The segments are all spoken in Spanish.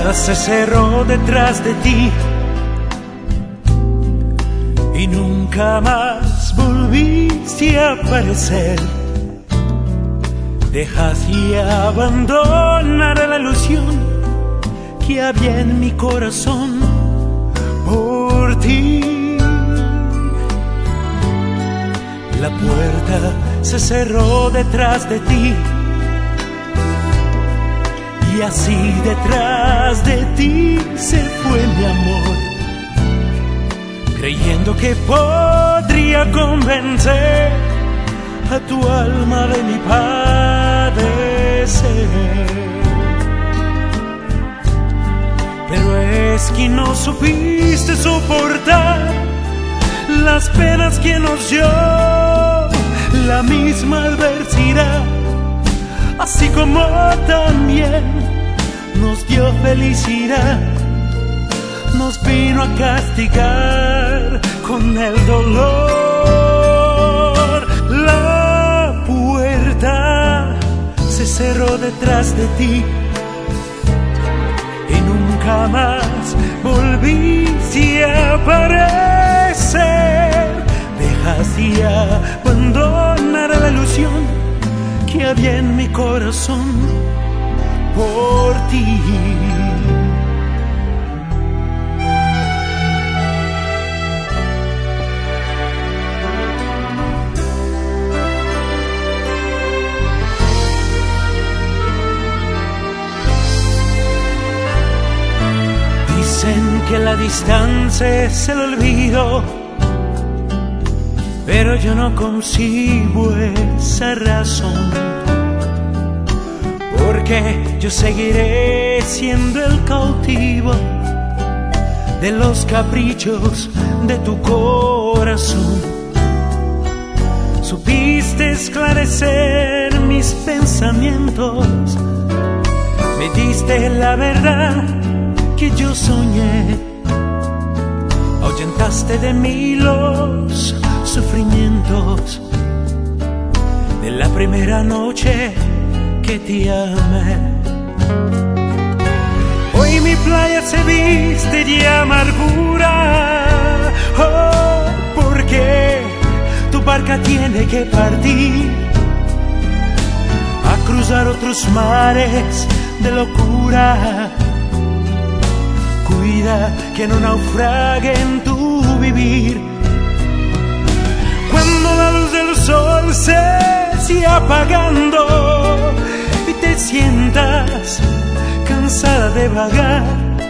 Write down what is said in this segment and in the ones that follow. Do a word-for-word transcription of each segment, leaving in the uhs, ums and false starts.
se cerró detrás de ti y nunca más volviste a aparecer. Dejaste abandonar la ilusión que había en mi corazón por ti. La puerta se cerró detrás de ti y así detrás de ti se fue mi amor, creyendo que podría convencer a tu alma de mi padecer. Pero es que no supiste soportar las penas que nos dio la misma adversidad, así como también nos dio felicidad, nos vino a castigar con el dolor. La puerta se cerró detrás de ti y nunca más volviste a aparecer. Dejaste abandonar la ilusión que había en mi corazón por ti. Dicen que la distancia es el olvido, pero yo no concibo esa razón, porque yo seguiré siendo el cautivo de los caprichos de tu corazón. Supiste esclarecer mis pensamientos, me diste la verdad que yo soñé, ahuyentaste de mí los sufrimientos de la primera noche que te amé. Hoy mi playa se viste de amargura, oh, porque tu barca tiene que partir a cruzar otros mares de locura. Cuida que no naufrague en tu vivir. Cuando la luz del sol se siga apagando y te sientas cansada de vagar,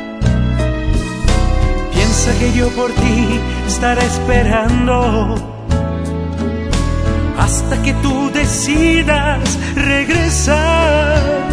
piensa que yo por ti estaré esperando hasta que tú decidas regresar.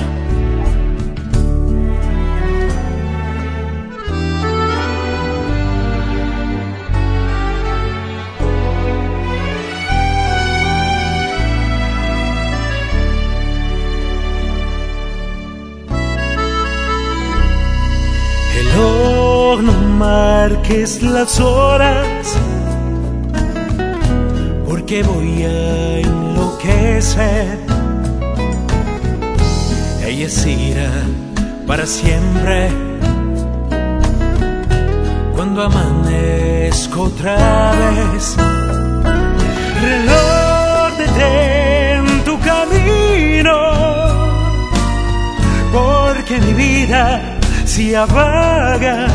No marques las horas, porque voy a enloquecer. Ella se irá para siempre cuando amanezca otra vez. Reloj, detén tu camino, porque mi vida se apaga.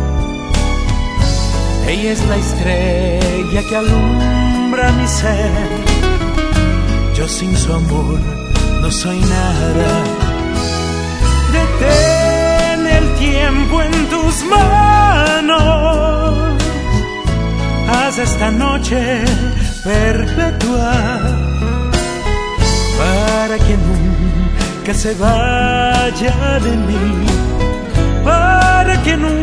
Ella es la estrella que alumbra mi ser. Yo sin su amor no soy nada. Detén el tiempo en tus manos. Haz esta noche perpetua para que nunca se vaya de mí, para que nunca